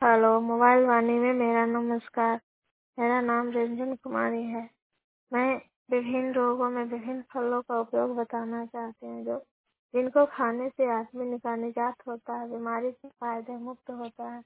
Hello, mobile वाणी में मेरा नमस्कार। मेरा नाम रंजन कुमारी है। मैं विभिन्न रोगों में विभिन्न फलों का उपयोग बताना चाहती हूँ जिनको खाने से आदमी का निजात होता है, बीमारी से फायदे मुक्त होता है।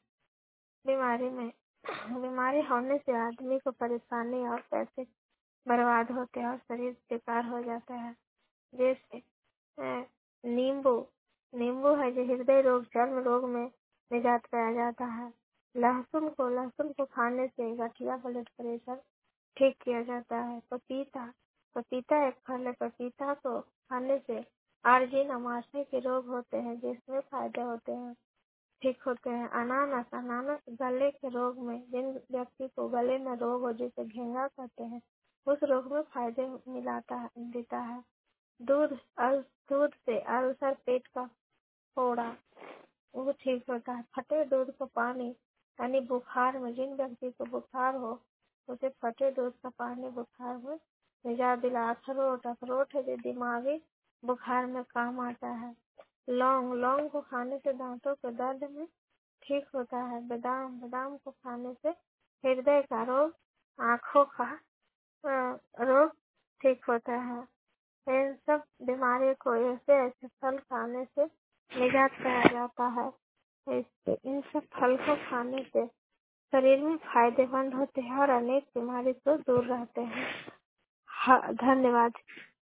बीमारी होने से आदमी को परेशानी और पैसे बर्बाद होते हैं और शरीर बेकार हो जाता है। जैसे नींबू नींबू है जो हृदय रोग, चर्म रोग में निजात पाया जाता है। लहसुन को खाने से गठिया, ब्लड प्रेशर ठीक किया जाता है। पपीता एक फल है। पपीता को खाने से आर्जिन अमाशय के रोग होते हैं जिसमें फायदे होते हैं, ठीक होते हैं। अनानास गले के रोग में, जिन व्यक्ति को गले में रोग हो जिसे घेंगा कहते हैं, उस रोग में फायदे देता है। दूध से अल्सर, पेट का फोड़ा, वो ठीक होता है। फटे दूध का पानी यानी बुखार में, जिन व्यक्ति को बुखार हो उसे फटे दूध का पानी बुखार में निजात दिला। अखरोट है जो दिमागी बुखार में काम आता है। लौंग को खाने से दांतों के दर्द में ठीक होता है। बादाम को खाने से हृदय का रोग, आँखों का रोग ठीक होता है। इन सब बीमारी को ऐसे फल खाने से निजात पाया जाता है। इन सब फल को खाने से शरीर में फायदेमंद होते हैं और अनेक बीमारी से दूर रहते हैं। हाँ, धन्यवाद।